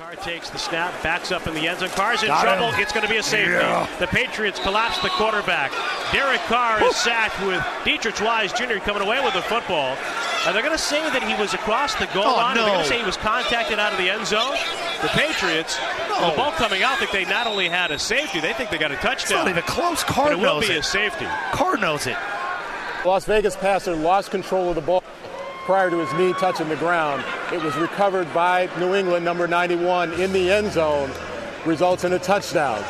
Carr takes the snap, backs up in the end zone. Carr's in trouble. It's going to be a safety. Yeah. The Patriots collapse the quarterback. Derek Carr is sacked with Dietrich Wise Jr. coming away with the football. And they're going to say that he was across the goal line. No. They're going to say he was contacted out of the end zone. The Patriots, the ball coming out, think they not only had a safety, they think they got a touchdown. It's not even close. Carr knows it. It will be a safety. Carr knows it. Las Vegas passer lost control of the ball prior to his knee touching the ground. It was recovered by New England, number 91, in the end zone. Results in a touchdown.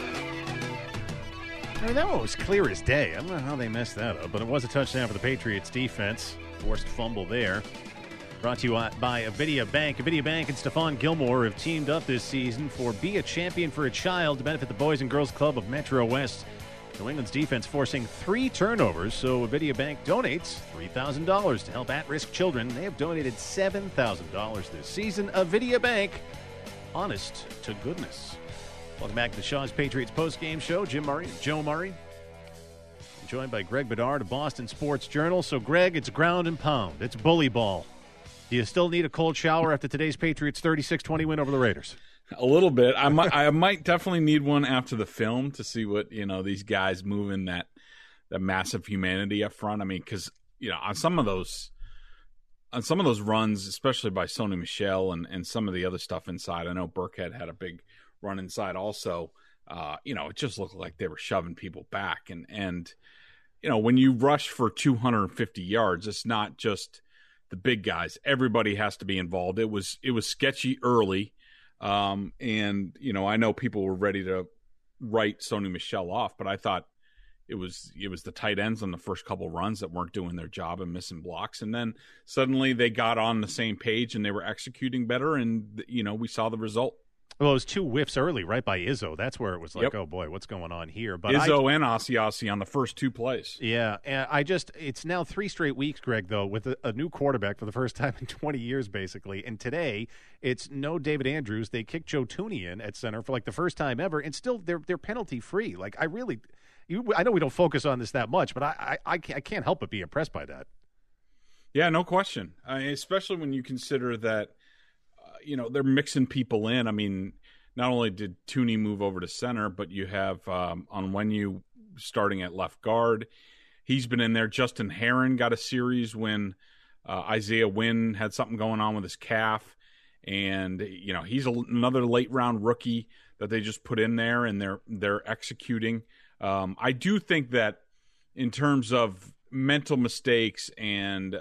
I mean, that one was clear as day. I don't know how they messed that up, but it was a touchdown for the Patriots defense. Forced fumble there. Brought to you by Avidia Bank. Avidia Bank and Stephon Gilmore have teamed up this season for Be a Champion for a Child to benefit the Boys and Girls Club of Metro West. New England's defense forcing 3 turnovers, so Avidia Bank donates $3,000 to help at-risk children. They have donated $7,000 this season. Avidia Bank, honest to goodness. Welcome back to the Shaw's Patriots postgame show. Jim Murray and Joe Murray. Joined by Greg Bedard of Boston Sports Journal. So, Greg, it's ground and pound. It's bully ball. Do you still need a cold shower after today's Patriots 36-20 win over the Raiders? A little bit. I might definitely need one after the film to see what, these guys moving that massive humanity up front. I mean, because, on some of those runs, especially by Sony Michel and some of the other stuff inside, I know Burkhead had a big run inside also. It just looked like they were shoving people back. And when you rush for 250 yards, it's not just the big guys. Everybody has to be involved. It was sketchy early. I know people were ready to write Sony Michel off, but I thought it was the tight ends on the first couple runs that weren't doing their job and missing blocks. And then suddenly they got on the same page and they were executing better. And, we saw the result. Well, it was 2 whiffs early, right, by Izzo. That's where it was like, Oh, boy, what's going on here? But Izzo and Asiasi on the first 2 plays. Yeah, and it's now 3 straight weeks, Greg, though, with a new quarterback for the first time in 20 years, basically. And today, it's no David Andrews. They kicked Joe Tooney in at center for, like, the first time ever, and still they're penalty-free. Like, I know we don't focus on this that much, but I can't help but be impressed by that. Yeah, no question, especially when you consider that, they're mixing people in. I mean, not only did Tooney move over to center, but you have Onwenu starting at left guard. He's been in there. Justin Herron got a series when Isaiah Wynn had something going on with his calf. And, he's another late-round rookie that they just put in there, and they're executing. I do think that in terms of mental mistakes and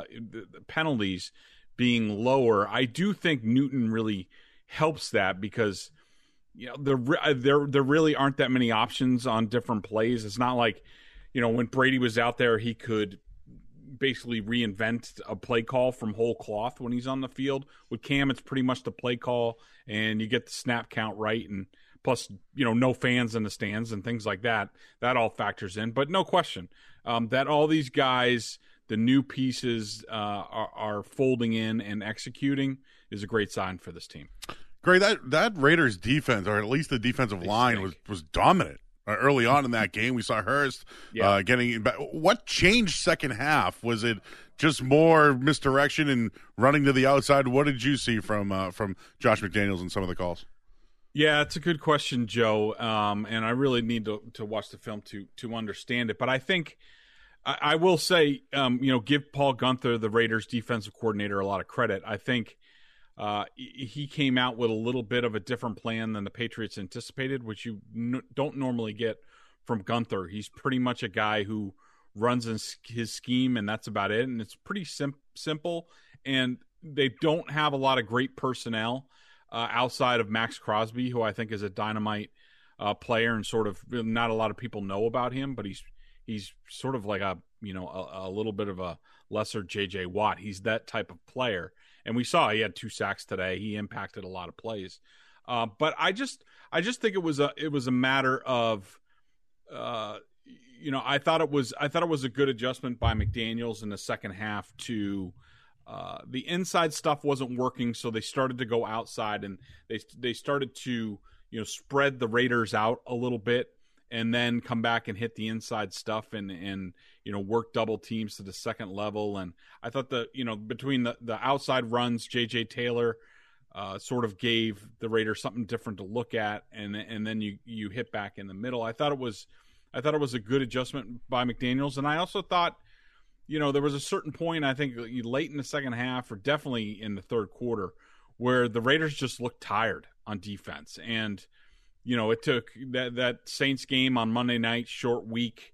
penalties being lower, I do think Newton really helps that because there really aren't that many options on different plays. It's not like when Brady was out there, he could basically reinvent a play call from whole cloth when he's on the field. With Cam, it's pretty much the play call, and you get the snap count right, and plus no fans in the stands and things like that. That all factors in, but no question that all these guys, the new pieces are folding in and executing is a great sign for this team. Great. That Raiders defense, or at least the defensive line, was dominant early on in that game. We saw Hurst getting back. What changed second half? Was it just more misdirection and running to the outside? What did you see from Josh McDaniels and some of the calls? Yeah, it's a good question, Joe, and I really need to watch the film to understand it. But I think I will say, give Paul Guenther, the Raiders defensive coordinator, a lot of credit. I think he came out with a little bit of a different plan than the Patriots anticipated, which you don't normally get from Guenther. He's pretty much a guy who runs his scheme, and that's about it. And it's pretty simple, and they don't have a lot of great personnel outside of Max Crosby, who I think is a dynamite player, and sort of not a lot of people know about him, but he's sort of like a little bit of a lesser J.J. Watt. He's that type of player. And we saw he had 2 sacks today. He impacted a lot of plays. But I just think it was a matter of, I thought it was a good adjustment by McDaniels in the second half to the inside stuff wasn't working. So they started to go outside, and they started to, spread the Raiders out a little bit, and then come back and hit the inside stuff and work double teams to the second level. And I thought between the outside runs, J.J. Taylor, sort of gave the Raiders something different to look at, and then you hit back in the middle. I thought it was a good adjustment by McDaniels, and I also thought, there was a certain point, I think late in the second half, or definitely in the third quarter, where the Raiders just looked tired on defense, and it took that Saints game on Monday night, short week,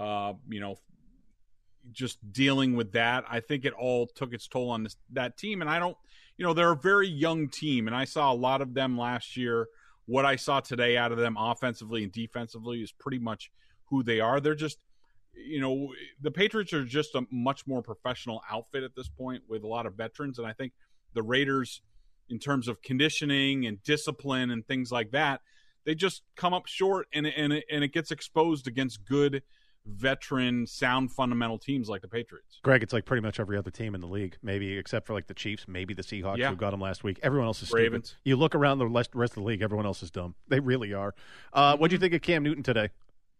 just dealing with that. I think it all took its toll on that team, and they're a very young team, and I saw a lot of them last year. What I saw today out of them offensively and defensively is pretty much who they are. They're just, the Patriots are just a much more professional outfit at this point with a lot of veterans, and I think the Raiders, in terms of conditioning and discipline and things like that, they just come up short, and it gets exposed against good veteran, sound, fundamental teams like the Patriots. Greg, it's like pretty much every other team in the league, maybe except for like the Chiefs, maybe the Seahawks who got them last week. Everyone else is stupid. Ravens. You look around the rest of the league, everyone else is dumb. They really are. What do you think of Cam Newton today?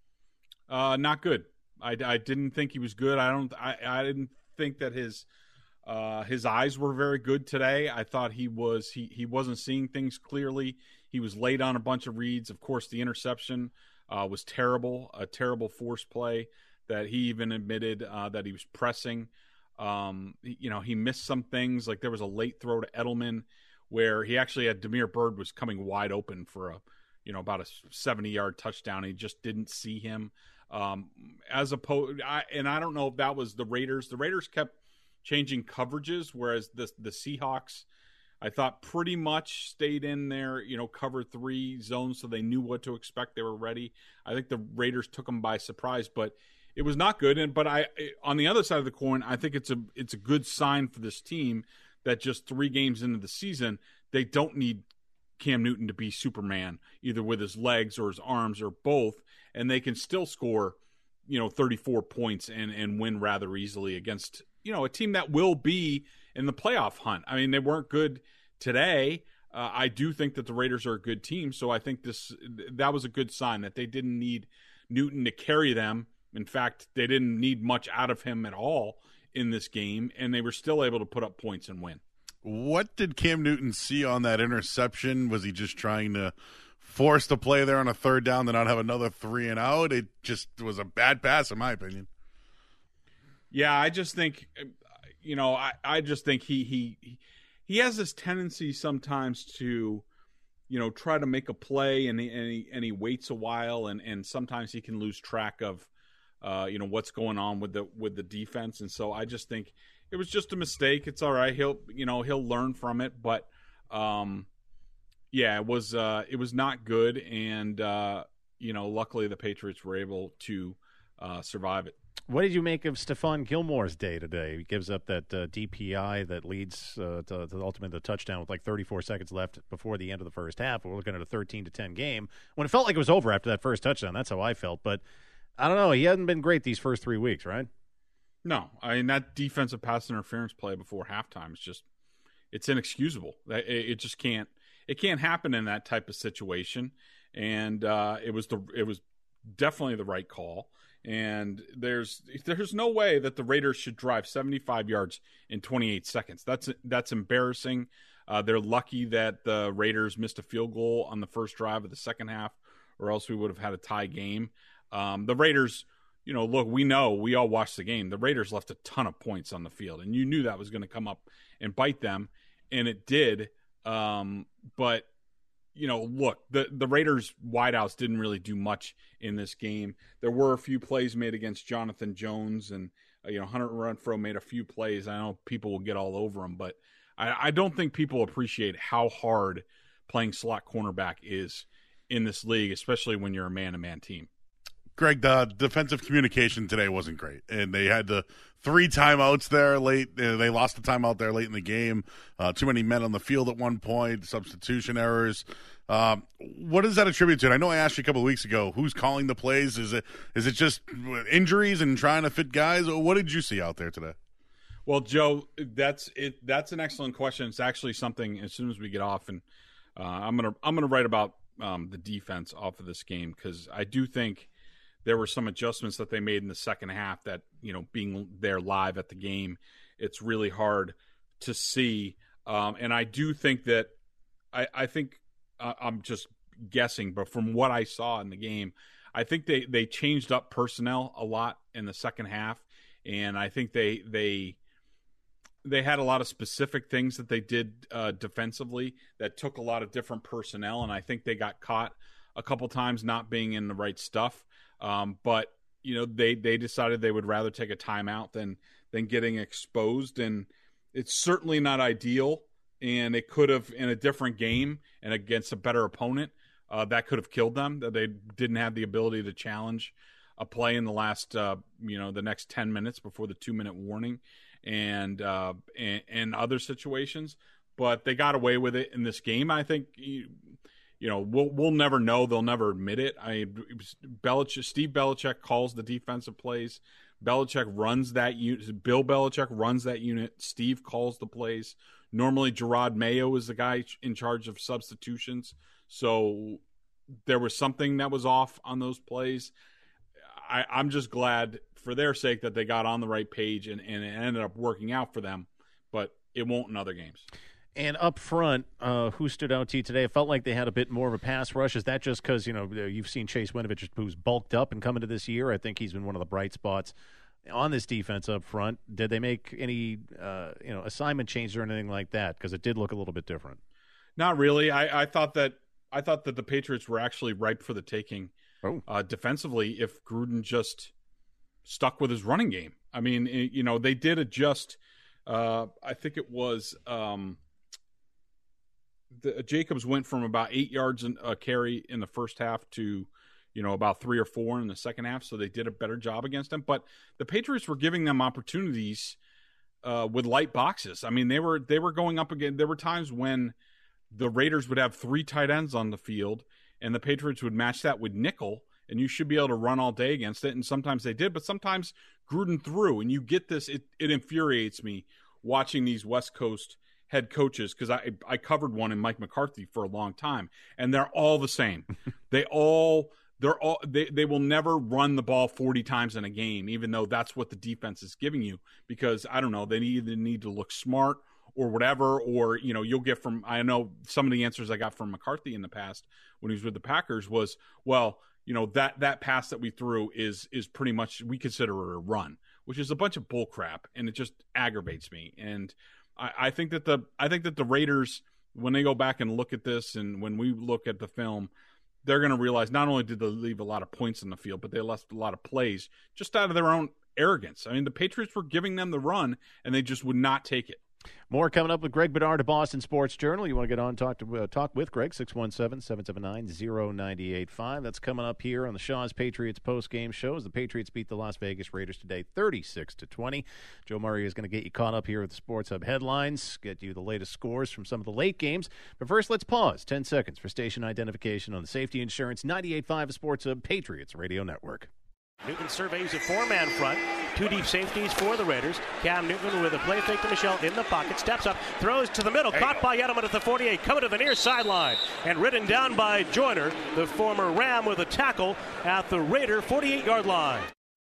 Not good. I didn't think he was good. I didn't think that his eyes were very good today. I thought he wasn't seeing things clearly. He was late on a bunch of reads. Of course, the interception was terrible, a terrible forced play that he even admitted that he was pressing. He missed some things. Like there was a late throw to Edelman where he actually had Damiere Byrd was coming wide open for about a 70-yard touchdown. He just didn't see him. As opposed, I don't know if that was the Raiders. The Raiders kept changing coverages, whereas the Seahawks, I thought, pretty much stayed in their cover 3 zones, so they knew what to expect. They were ready. I think the Raiders took them by surprise, but it was not good. But on the other side of the coin, I think it's a good sign for this team that just 3 games into the season, they don't need Cam Newton to be Superman, either with his legs or his arms or both, and they can still score 34 points and win rather easily against a team that will be in the playoff hunt. I mean, they weren't good today. I do think that the Raiders are a good team, so I think that was a good sign that they didn't need Newton to carry them. In fact, they didn't need much out of him at all in this game, and they were still able to put up points and win. What did Cam Newton see on that interception? Was he just trying to force the play there on a third down to not have another 3 and out? It just was a bad pass, in my opinion. Yeah, I just think, I just think he has this tendency sometimes to, try to make a play and he waits a while and sometimes he can lose track of, what's going on with the defense. And so I just think it was just a mistake. It's all right. He'll learn from it, but it was not good. And, luckily the Patriots were able to survive it. What did you make of Stephon Gilmore's day today? He gives up that DPI that leads to ultimately the touchdown with like 34 seconds left before the end of the first half. We're looking at a 13-10 game when it felt like it was over after that first touchdown. That's how I felt. But I don't know. He hasn't been great these first 3 weeks, right? No. I mean, that defensive pass interference play before halftime is it's inexcusable. It just can't. It can't happen in that type of situation. And it was definitely the right call. And there's no way that the Raiders should drive 75 yards in 28 seconds. That's embarrassing. They're lucky that the Raiders missed a field goal on the first drive of the second half, or else we would have had a tie game. The Raiders, look, we all watched the game. The Raiders left a ton of points on the field, and you knew that was going to come up and bite them, and it did. But look, the Raiders wideouts didn't really do much in this game. There were a few plays made against Jonathan Jones, and Hunter Renfrow made a few plays. I know people will get all over him, but I don't think people appreciate how hard playing slot cornerback is in this league, especially when you're a man-to-man team. Greg, the defensive communication today wasn't great, and they had the 3 timeouts there late. They lost the timeout there late in the game. Too many men on the field at one point, substitution errors. What does that attribute to? I know I asked you a couple of weeks ago, who's calling the plays? Is it just injuries and trying to fit guys? What did you see out there today? Well, Joe, that's an excellent question. It's actually something as soon as we get off, and I'm gonna write about the defense off of this game, because I do think there were some adjustments that they made in the second half that, being there live at the game, it's really hard to see. And I do think that, I think I'm just guessing, but from what I saw in the game, I think they changed up personnel a lot in the second half, and I think they had a lot of specific things that they did defensively that took a lot of different personnel, and I think they got caught a couple times not being in the right stuff. But they decided they would rather take a timeout than getting exposed, and it's certainly not ideal. And it could have, in a different game and against a better opponent, that could have killed them. That they didn't have the ability to challenge a play in the last, the next 10 minutes before the 2-minute warning, and other situations. But they got away with it in this game. I think, we'll never know. They'll never admit it. Steve Belichick calls the defensive plays. Belichick runs that unit. Bill Belichick runs that unit. Steve calls the plays. Normally, Gerard Mayo is the guy in charge of substitutions. So there was something that was off on those plays. I'm just glad for their sake that they got on the right page and it ended up working out for them, but it won't in other games. And up front, who stood out to you today? It felt like they had a bit more of a pass rush. Is that just because, you've seen Chase Winovich, who's bulked up and coming to this year? I think he's been one of the bright spots on this defense up front. Did they make any, assignment changes or anything like that? Because it did look a little bit different. Not really. I thought that the Patriots were actually ripe for the taking defensively if Gruden just stuck with his running game. I mean, they did adjust. I think it was Jacobs went from about 8 yards a carry in the first half to about 3 or 4 in the second half. So they did a better job against them. But the Patriots were giving them opportunities with light boxes. I mean, they were going up again. There were times when the Raiders would have 3 tight ends on the field, and the Patriots would match that with nickel, and you should be able to run all day against it. And sometimes they did, but sometimes Gruden threw, and you get this. It infuriates me watching these West Coast head coaches, because I covered one in Mike McCarthy for a long time, and they're all the same. They will never run the ball 40 times in a game, even though that's what the defense is giving you, because I don't know, they either need to look smart or whatever, or you'll get from, I know some of the answers I got from McCarthy in the past when he was with the Packers was, well, that pass that we threw is pretty much, we consider it a run, which is a bunch of bull crap, and it just aggravates me. And I think that the Raiders, when they go back and look at this, and when we look at the film, they're going to realize not only did they leave a lot of points on the field, but they left a lot of plays just out of their own arrogance. I mean, the Patriots were giving them the run, and they just would not take it. More coming up with Greg Bedard of Boston Sports Journal. You want to get on and talk with Greg, 617-779-0985. That's coming up here on the Shaw's Patriots post-game show as the Patriots beat the Las Vegas Raiders today 36-20. Joe Murray is going to get you caught up here with the Sports Hub headlines, get you the latest scores from some of the late games. But first, let's pause 10 seconds for station identification on the Safety Insurance 98.5 Sports Hub Patriots Radio Network. Newton surveys a 4-man front. 2 deep safeties for the Raiders. Cam Newton with a play fake to Michel in the pocket. Steps up, throws to the middle. Caught by Edelman at the 48. Coming to the near sideline. And ridden down by Joyner, the former Ram, with a tackle at the Raider 48-yard line.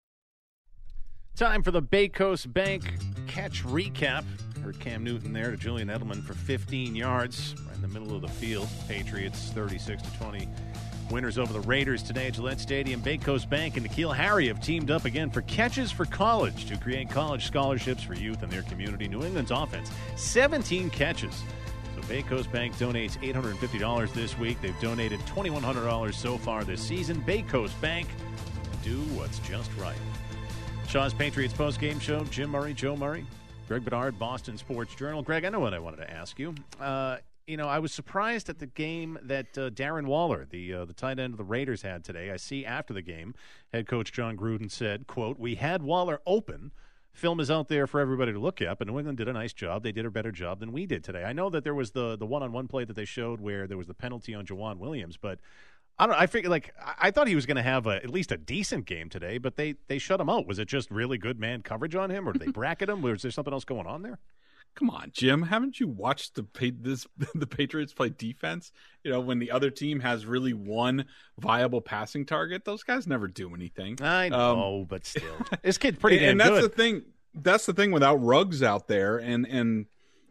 Time for the Baycoast Bank catch recap. Heard Cam Newton there to Julian Edelman for 15 yards. Right in the middle of the field. Patriots 36-20. Winners over the Raiders today at Gillette Stadium. Baycoast Bank and N'Keal Harry have teamed up again for Catches for College to create college scholarships for youth in their community. New England's offense, 17 catches. So Baycoast Bank donates $850 this week. They've donated $2,100 so far this season. Baycoast Bank, do what's just right. Shaw's Patriots postgame show. Jim Murray, Joe Murray, Greg Bedard, Boston Sports Journal. Greg, I know what I wanted to ask you. I was surprised at the game that Darren Waller, the tight end of the Raiders, had today. I see after the game, head coach John Gruden said, quote, "We had Waller open. Film is out there for everybody to look at, but New England did a nice job. They did a better job than we did today." I know that there was the one-on-one play that they showed where there was the penalty on Jawan Williams, but I don't know. I figured, I thought he was going to have at least a decent game today, but they shut him out. Was it just really good man coverage on him, or did they bracket him? Was there something else going on there? Come on, Jim. Haven't you watched the Patriots play defense? When the other team has really one viable passing target, those guys never do anything. I know, but still. This kid's pretty damn good. And good. That's the thing without Ruggs out there. And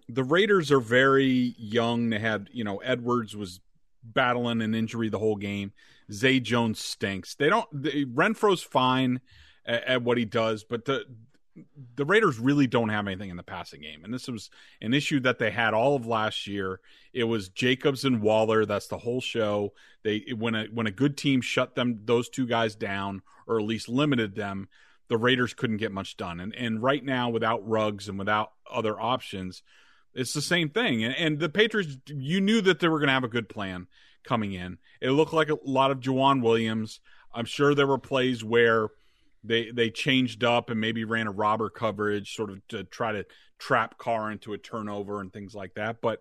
the Raiders are very young. They had, Edwards was battling an injury the whole game. Zay Jones stinks. Renfro's fine at what he does, but the Raiders really don't have anything in the passing game. And this was an issue that they had all of last year. It was Jacobs and Waller. That's the whole show. When a good team shut those two guys down, or at least limited them, the Raiders couldn't get much done. And right now, without Ruggs and without other options, it's the same thing. And the Patriots, you knew that they were going to have a good plan coming in. It looked like a lot of Juwan Williams. I'm sure there were plays where they changed up and maybe ran a robber coverage sort of to try to trap Carr into a turnover and things like that. But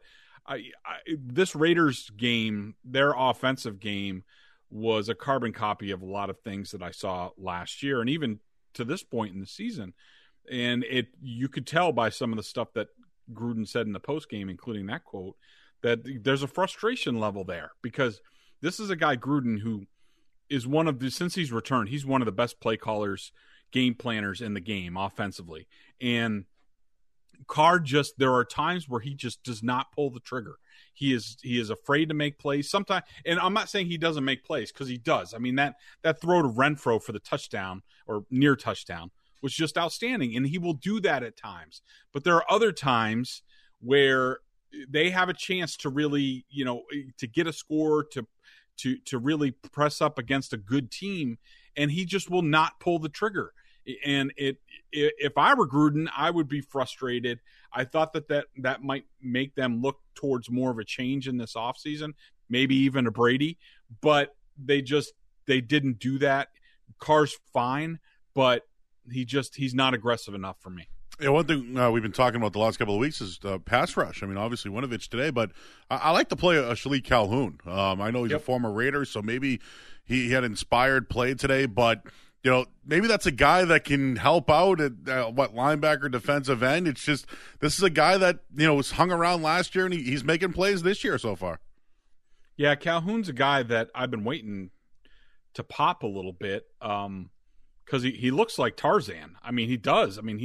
this Raiders game, their offensive game, was a carbon copy of a lot of things that I saw last year and even to this point in the season. And you could tell by some of the stuff that Gruden said in the postgame, including that quote, that there's a frustration level there, because this is a guy, Gruden, who is since he's returned, he's one of the best play callers, game planners in the game offensively. And Carr there are times where he just does not pull the trigger. He is afraid to make plays sometimes. And I'm not saying he doesn't make plays, because he does. I mean, that throw to Renfro for the touchdown or near touchdown was just outstanding. And he will do that at times. But there are other times where they have a chance to really, to get a score, to really press up against a good team, and he just will not pull the trigger. And if I were Gruden, I would be frustrated. I thought that might make them look towards more of a change in this offseason, maybe even a Brady, but they didn't do that. Carr's fine, but he's not aggressive enough for me. Yeah, one thing we've been talking about the last couple of weeks is pass rush. I mean, obviously Winovich today, but I like to play a Shalik Calhoun. I know he's a former Raider, so maybe he had inspired play today, but maybe that's a guy that can help out at linebacker, defensive end. It's just, this is a guy that was hung around last year, and he's making plays this year so far. Yeah, Calhoun's a guy that I've been waiting to pop a little bit. Because he looks like Tarzan. I mean, he does. I mean,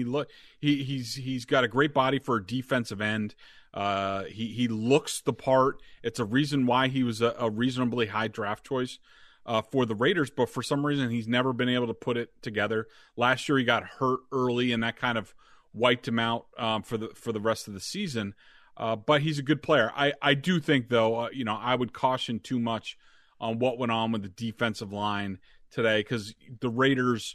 he's got a great body for a defensive end. He looks the part. It's a reason why he was a reasonably high draft choice for the Raiders. But for some reason, he's never been able to put it together. Last year, he got hurt early, and that kind of wiped him out for the rest of the season. But he's a good player. I do think, though, I would caution too much on what went on with the defensive line today, because the Raiders,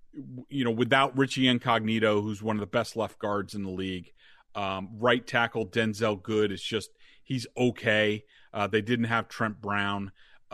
without Richie Incognito, who's one of the best left guards in the league, right tackle Denzel Good is he's okay. They didn't have Trent Brown.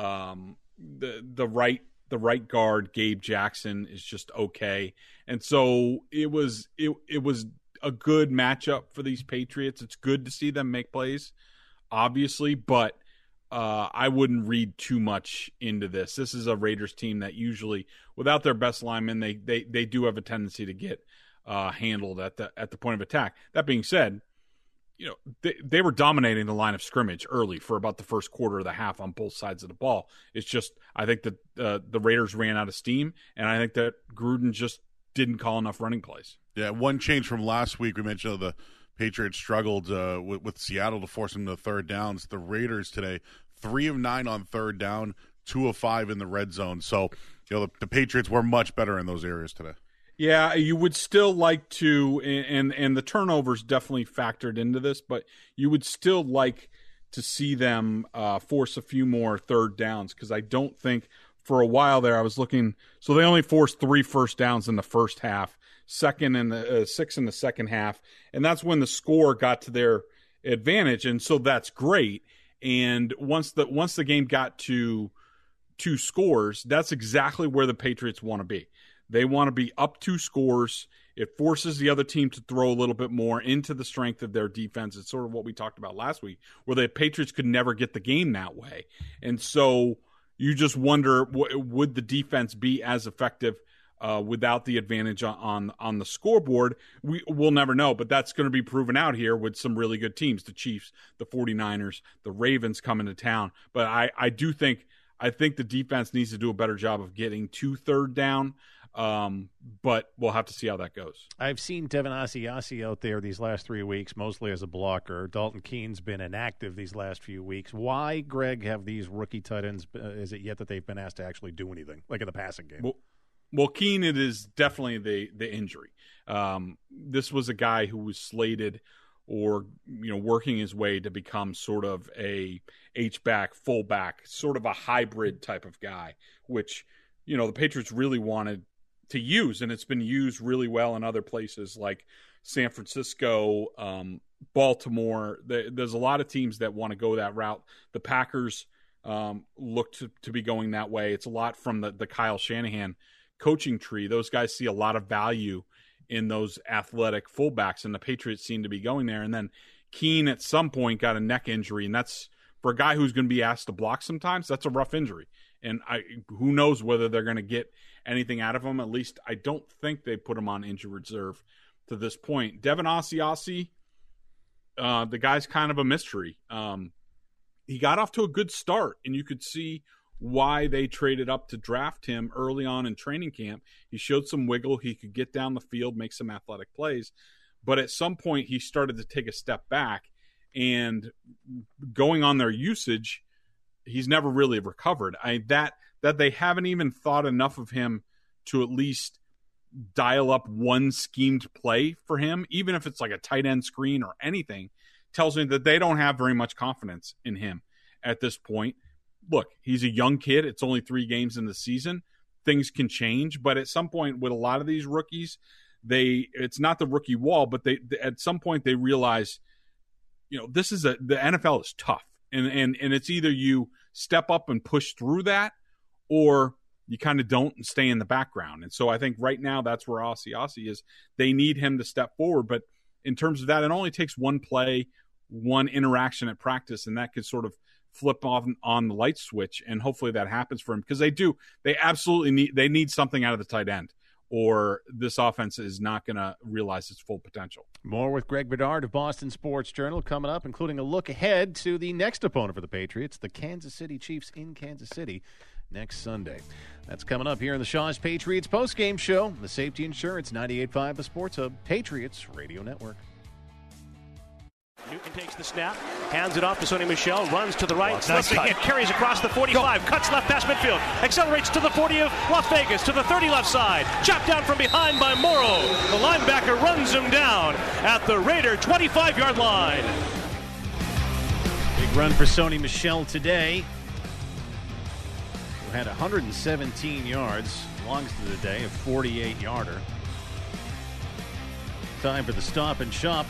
The right guard Gabe Jackson is just okay, and so it was a good matchup for these Patriots. It's good to see them make plays, obviously, but I wouldn't read too much into this. This is a Raiders team that usually, without their best linemen, they do have a tendency to get handled at the point of attack. That being said, they were dominating the line of scrimmage early for about the first quarter of the half on both sides of the ball. It's just, I think that the Raiders ran out of steam, and I think that Gruden just didn't call enough running plays. Yeah, one change from last week, we mentioned the Patriots struggled with Seattle to force them to third downs. The Raiders today, 3 of 9 on third down, 2 of 5 in the red zone. So, the Patriots were much better in those areas today. Yeah, you would still like to, and the turnovers definitely factored into this, but you would still like to see them force a few more third downs, because I don't think for a while there I was looking. So they only forced 3 first downs in the first half, 6 in the second half, and that's when the score got to their advantage, and so that's great. And once the game got to 2 scores, that's exactly where the Patriots want to be. They want to be up 2 scores. It forces the other team to throw a little bit more into the strength of their defense. It's sort of what we talked about last week, where the Patriots could never get the game that way. And so you just wonder, would the defense be as effective without the advantage on the scoreboard? We'll never know, but that's going to be proven out here with some really good teams, the Chiefs, the 49ers, the Ravens coming to town. But I think the defense needs to do a better job of getting to third down. But we'll have to see how that goes. I've seen Devin Asiasi out there these last 3 weeks, mostly as a blocker. Dalton Keene's been inactive these last few weeks. Why, Greg, have these rookie tight ends, is it yet that they've been asked to actually do anything, like in the passing game? Well, Keene, it is definitely the injury. This was a guy who was slated or, working his way to become sort of a H-back, fullback, sort of a hybrid type of guy, which, the Patriots really wanted to use, and it's been used really well in other places like San Francisco, Baltimore. There's a lot of teams that want to go that route. The Packers look to be going that way. It's a lot from the Kyle Shanahan coaching tree. Those guys see a lot of value in those athletic fullbacks, and the Patriots seem to be going there. And then Keene at some point got a neck injury, and that's, for a guy who's going to be asked to block sometimes, that's a rough injury. And who knows whether they're going to get anything out of him. At least I don't think they put him on injured reserve to this point. Devin Asiasi, the guy's kind of a mystery. He got off to a good start, and you could see why they traded up to draft him early on in training camp. He showed some wiggle. He could get down the field, make some athletic plays. But at some point, he started to take a step back, and going on their usage, he's never really recovered. That they haven't even thought enough of him to at least dial up one schemed play for him, even if it's like a tight end screen or anything, tells me that they don't have very much confidence in him at this point. Look, he's a young kid. It's only 3 games in the season. Things can change, but at some point with a lot of these rookies, it's not the rookie wall, but they at some point they realize, this is the NFL is tough. And it's either you step up and push through that, or you kind of don't and stay in the background. And so I think right now that's where Asiasi is. They need him to step forward. But in terms of that, it only takes one play, one interaction at practice, and that could sort of flip on the light switch. And hopefully that happens for him, because they absolutely need something out of the tight end, or this offense is not going to realize its full potential. More with Greg Bedard of Boston Sports Journal coming up, including a look ahead to the next opponent for the Patriots, the Kansas City Chiefs in Kansas City next Sunday. That's coming up here in the Shaw's Patriots postgame show. The Safety Insurance 98.5, the Sports Hub, Patriots Radio Network. Newton takes the snap, hands it off to Sony Michel, runs to the right, slips a hit, carries across the 45, cuts left past midfield, accelerates to the 40 of Las Vegas, to the 30 left side, chopped down from behind by Morrow. The linebacker runs him down at the Raider 25-yard line. Big run for Sony Michel today, who had 117 yards, longest of the day, a 48-yarder. Time for the Stop and Shop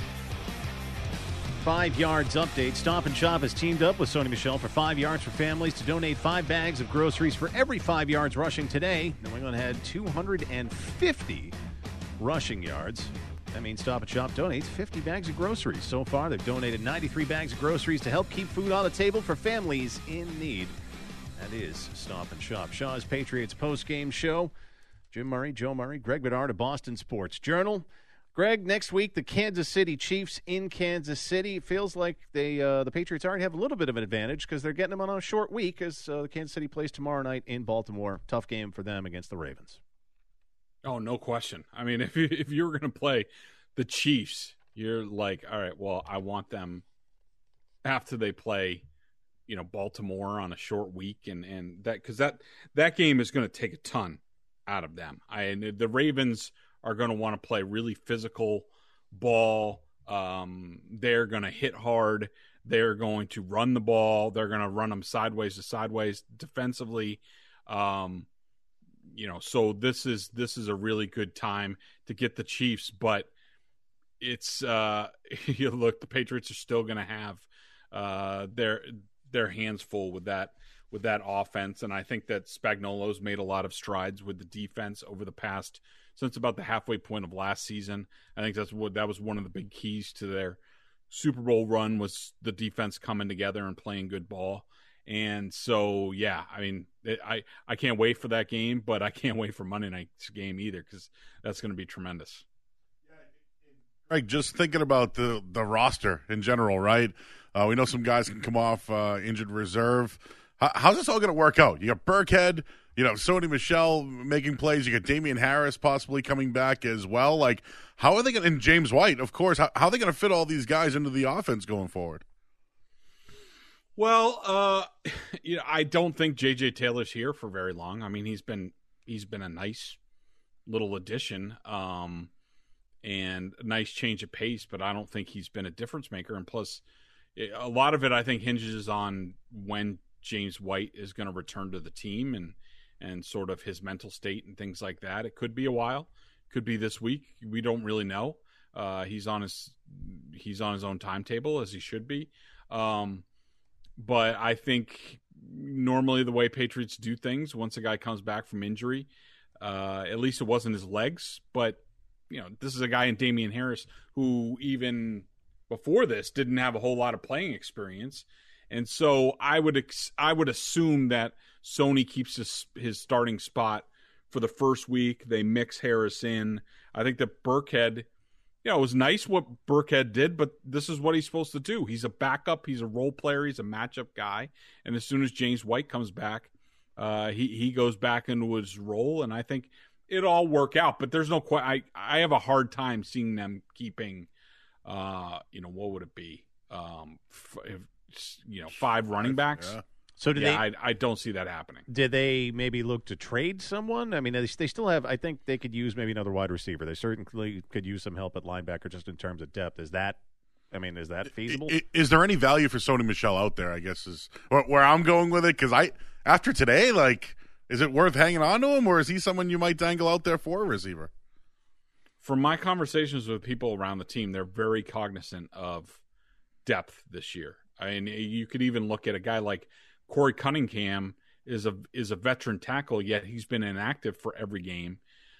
5 yards update. Stop and Shop has teamed up with Sony Michel for 5 yards for families to donate 5 bags of groceries for every 5 yards rushing today. New England had 250 rushing yards. That means Stop and Shop donates 50 bags of groceries. So far, they've donated 93 bags of groceries to help keep food on the table for families in need. That is Stop and Shop. Shaw's Patriots postgame show. Jim Murray, Joe Murray, Greg Bedard of Boston Sports Journal. Greg, next week, the Kansas City Chiefs in Kansas City. It feels like the Patriots already have a little bit of an advantage because they're getting them on a short week as Kansas City plays tomorrow night in Baltimore. Tough game for them against the Ravens. Oh, no question. I mean, if you were going to play the Chiefs, you're like, all right, well, I want them after they play, Baltimore on a short week, and that, because that game is going to take a ton out of them. The Ravens are going to want to play really physical ball. They're going to hit hard. They're going to run the ball. They're going to run them sideways to sideways defensively. So this is a really good time to get the Chiefs, but it's look, the Patriots are still going to have their hands full with that offense, and I think that Spagnuolo's made a lot of strides with the defense over the past, since about the halfway point of last season. I think that was one of the big keys to their Super Bowl run, was the defense coming together and playing good ball. And so, yeah, I mean, I can't wait for that game, but I can't wait for Monday night's game either, because that's going to be tremendous. Right, just thinking about the roster in general, right? We know some guys can come off injured reserve. How's this all going to work out? You got Burkhead, Sony Michel making plays. You got Damian Harris possibly coming back as well. Like, how are they going to – and James White, of course. How are they going to fit all these guys into the offense going forward? Well, I don't think J.J. Taylor's here for very long. I mean, he's been a nice little addition and a nice change of pace, but I don't think he's been a difference maker. And plus, a lot of it, I think, hinges on when James White is going to return to the team and sort of his mental state and things like that. It could be a while, could be this week. We don't really know. He's on his own timetable, as he should be. But I think normally the way Patriots do things, once a guy comes back from injury, at least it wasn't his legs, but this is a guy in Damian Harris who even before this didn't have a whole lot of playing experience. And so I would assume that Sony keeps his starting spot for the first week. They mix Harris in. I think that Burkhead, it was nice what Burkhead did, but this is what he's supposed to do. He's a backup. He's a role player. He's a matchup guy. And as soon as James White comes back, he goes back into his role, and I think it'll all work out. But there's no I have a hard time seeing them keeping, what would it be? 5 running backs. Yeah. So I don't see that happening. Did they maybe look to trade someone? I mean, they still have. I think they could use maybe another wide receiver. They certainly could use some help at linebacker, just in terms of depth. Is that feasible? Is there any value for Sony Michel out there? I guess is where I'm going with it. Because after today, is it worth hanging on to him, or is he someone you might dangle out there for a receiver? From my conversations with people around the team, they're very cognizant of depth this year. I mean, you could even look at a guy like Corey Cunningham is a veteran tackle, yet he's been inactive for every game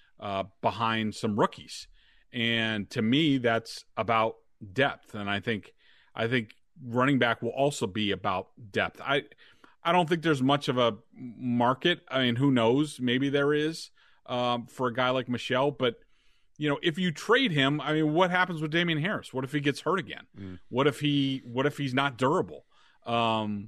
behind some rookies. And to me, that's about depth. And I think running back will also be about depth. I don't think there's much of a market. I mean, who knows? Maybe there is for a guy like Michel, but if you trade him, I mean, what happens with Damian Harris? What if he gets hurt again? What if he's not durable? And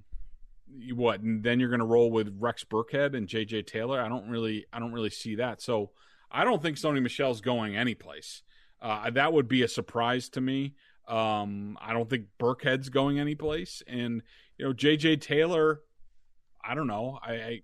then you're going to roll with Rex Burkhead and J.J. Taylor? I don't really see that. So I don't think Sony Michel's going anyplace. That would be a surprise to me. I don't think Burkhead's going anyplace. And J.J. Taylor, I don't know.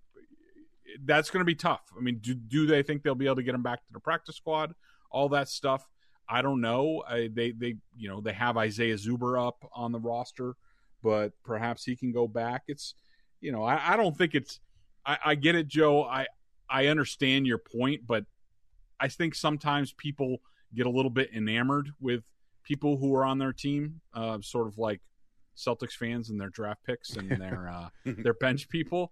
That's going to be tough. I mean, do they think they'll be able to get him back to the practice squad? All that stuff, I don't know. They have Isaiah Zuber up on the roster, but perhaps he can go back. It's, I don't think it's. I get it, Joe. I understand your point, but I think sometimes people get a little bit enamored with people who are on their team, sort of like Celtics fans and their draft picks and their bench people.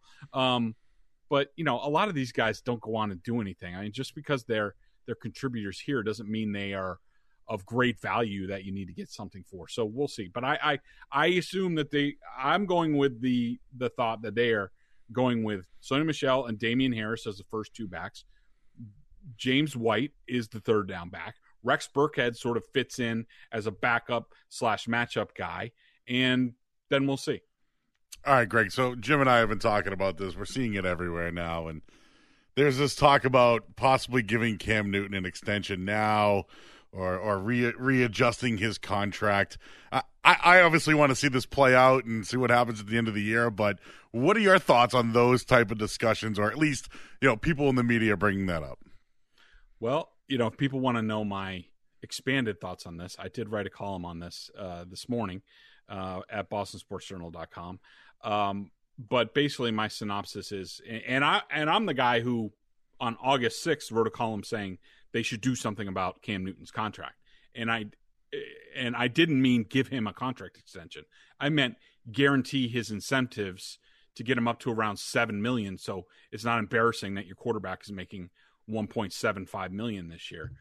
But a lot of these guys don't go on to do anything. I mean, just because they're contributors here doesn't mean they are of great value that you need to get something for. So we'll see. But I assume that I'm going with the thought that they are going with Sony Michel and Damian Harris as the first 2 backs. James White is the third down back. Rex Burkhead sort of fits in as a backup / matchup guy. And then we'll see. All right, Greg. So Jim and I have been talking about this. We're seeing it everywhere now. And there's this talk about possibly giving Cam Newton an extension now or readjusting his contract. I obviously want to see this play out and see what happens at the end of the year, but what are your thoughts on those type of discussions, or at least, people in the media bringing that up? Well, if people want to know my expanded thoughts on this, I did write a column on this this morning at bostonsportsjournal.com. But basically my synopsis is, and I'm the guy who on August 6th wrote a column saying they should do something about Cam Newton's contract. And I didn't mean give him a contract extension. I meant guarantee his incentives to get him up to around $7 million. So it's not embarrassing that your quarterback is making $1.75 million this year.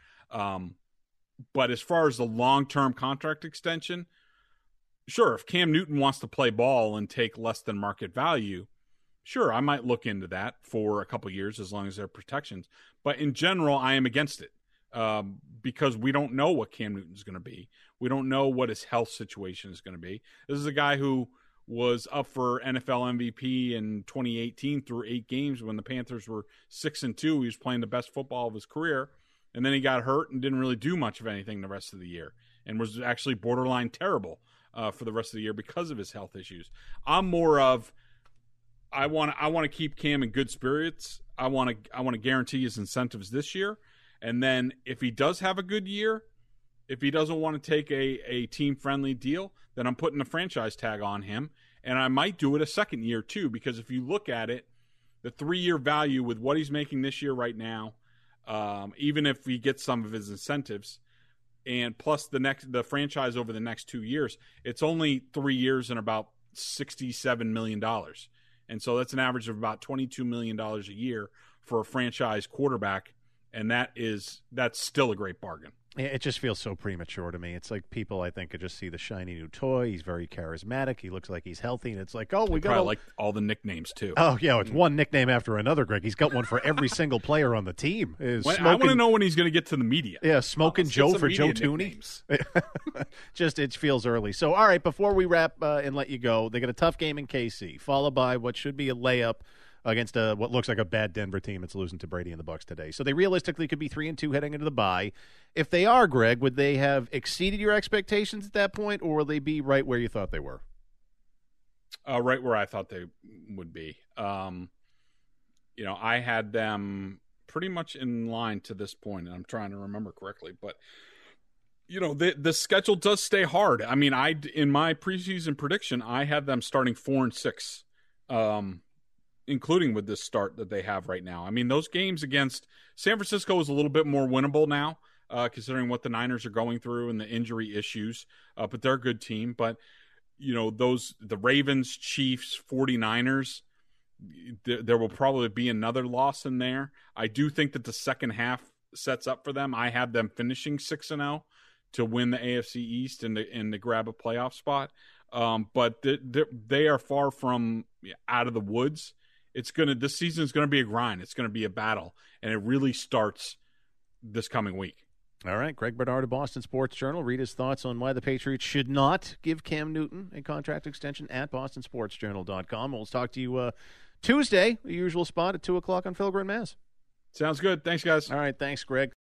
But as far as the long-term contract extension, sure, if Cam Newton wants to play ball and take less than market value, sure, I might look into that for a couple years as long as there are protections. But in general, I am against it because we don't know what Cam Newton's going to be. We don't know what his health situation is going to be. This is a guy who was up for NFL MVP in 2018 through 8 games when the Panthers were 6-2. He was playing the best football of his career, and then he got hurt and didn't really do much of anything the rest of the year, and was actually borderline terrible for the rest of the year because of his health issues. I'm more of I want to keep Cam in good spirits. I want to guarantee his incentives this year, and then if he does have a good year, if he doesn't want to take a team-friendly deal, then I'm putting a franchise tag on him, and I might do it a second year too, because if you look at it, the 3-year value with what he's making this year right now, even if he gets some of his incentives, and plus the franchise over the next 2 years, it's only 3 years and about $67 million. And so that's an average of about $22 million a year for a franchise quarterback, and that's still a great bargain. It just feels so premature to me. It's like people, I think, could just see the shiny new toy. He's very charismatic. He looks like he's healthy, and it's like, oh, we got like all the nicknames too. Oh yeah, it's one nickname after another, Greg. He's got one for every single player on the team. I want to know when he's going to get to the media. Yeah, Smoking Joe for Joe Tooney. Just it feels early. So all right, before we wrap and let you go, they got a tough game in KC, followed by what should be a layup against what looks like a bad Denver team that's losing to Brady and the Bucs today. So they realistically could be 3-2 heading into the bye. If they are, Greg, would they have exceeded your expectations at that point, or will they be right where you thought they were? Right where I thought they would be. I had them pretty much in line to this point, and I'm trying to remember correctly. But, the schedule does stay hard. I mean, in my preseason prediction, I had them starting 4-6. Including with this start that they have right now. I mean, those games against San Francisco is a little bit more winnable now, considering what the Niners are going through and the injury issues. But they're a good team. But, the Ravens, Chiefs, 49ers, there will probably be another loss in there. I do think that the second half sets up for them. I had them finishing 6-0 to win the AFC East and to grab a playoff spot. But they are far from out of the woods. This season is going to be a grind. It's going to be a battle, and it really starts this coming week. All right, Greg Bernard of Boston Sports Journal. Read his thoughts on why the Patriots should not give Cam Newton a contract extension at bostonsportsjournal.com. We'll talk to you Tuesday, the usual spot at 2 o'clock on Phil Green Mass. Sounds good. Thanks, guys. All right, thanks, Greg.